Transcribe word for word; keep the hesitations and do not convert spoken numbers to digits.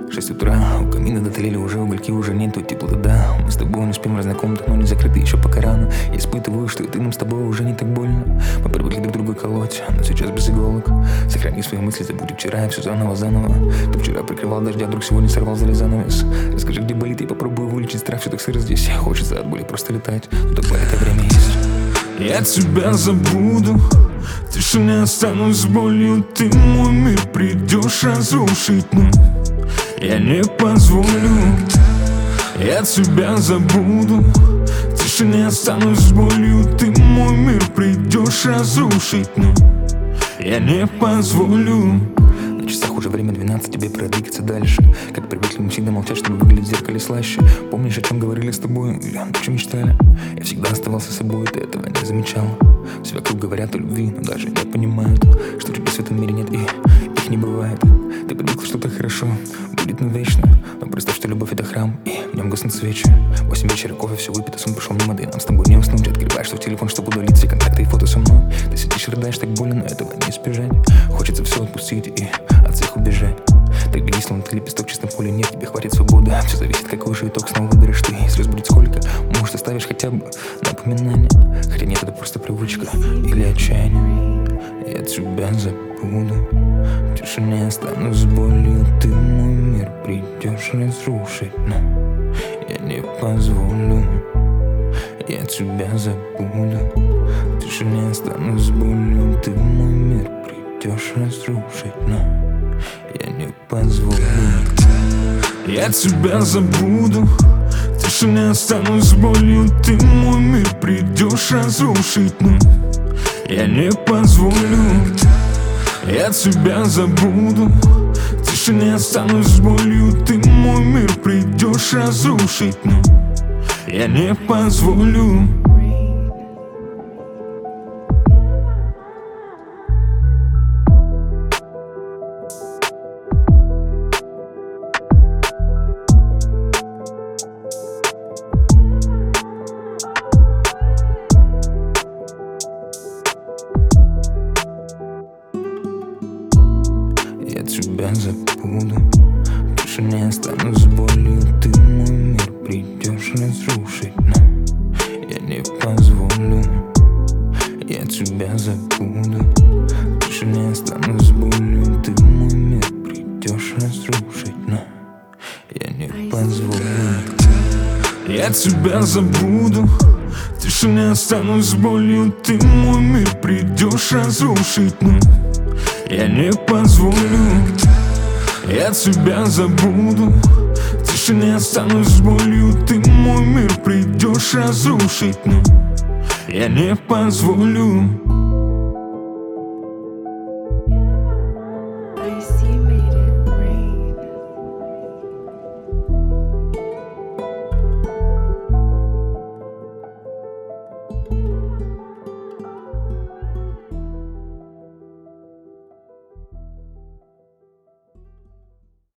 Шесть утра, у камина дотлели уже угольки, уже нету теплоты, да. Мы с тобой не спим в разных комнатах, но не закрыты еще пока рано. Я испытываю, что и нам с тобой уже не так больно. Мы привыкли друг друга колоть, но сейчас без иголок. Сохрани свои мысли, забудь вчера и все заново-заново. Ты вчера прикрывал дождя, вдруг сегодня сорвал зали занавес. Расскажи, где болит, я попробую вылечить страх, все так сыро здесь. Хочется от боли просто летать, но такое это время есть. Я тебя забуду, в тишине останусь с болью. Ты мой мир придешь разрушить, но я не позволю. Я тебя забуду, в тишине останусь с болью. Ты мой мир придешь разрушить, но я не позволю. На часах уже время двенадцать, тебе пора двигаться дальше. Как привыкли мы всегда молчать, чтобы выглядеть в зеркале слаще. Помнишь, о чем говорили с тобой, или о чем мечтали? Я всегда оставался собой, ты этого не замечал. Все вокруг говорят о любви, но даже не понимают, что чудес в этом мире нет и их не бывает. Ты привыкла, что так хорошо будет навечно, но представь, что любовь — это храм, и в нем гаснут свечи. Восемь вечера, кофе, все выпито, сон пошел мимо, да и нам с тобой не уснуть. Открываешь свой телефон, чтобы удалить все контакты и фото со мной. Ты сидишь и рыдаешь, так больно, но этого не избежать. Хочется все отпустить и от всех убежать. Так беги, словно ты лепесток в чистом поле, нет, тебе хватит свободы. Все зависит, какой же итог снова выберешь ты. Слез будет сколько, может, оставишь хотя бы напоминание. Хотя нет, это просто привычка или отчаяние. Я тебя забуду, в тишине останусь с болью. Ты мой мир придешь разрушить, но я не позволю. Я тебя забуду, в тишине останусь с болью. Ты мой мир придешь разрушить, но я не позволю. Я тебя забуду, в тишине останусь с болью. Ты мой мир придешь разрушить, но я не позволю. Я тебя забуду, в тишине останусь с болью. Ты мой мир придешь разрушить, но я не позволю. Я тебя забуду, в тишине останусь с болью. Ты мой мир придешь разрушить, но я не позволю. Я тебя забуду, в тишине останусь с болью. Ты мой мир придешь разрушить, но я не позволю. Я тебя забуду, в тишине останусь с болью. Ты мой мир придешь разрушить, но я не позволю. Я тебя забуду, в тишине останусь с болью. Ты мой мир придешь разрушить, но я не позволю.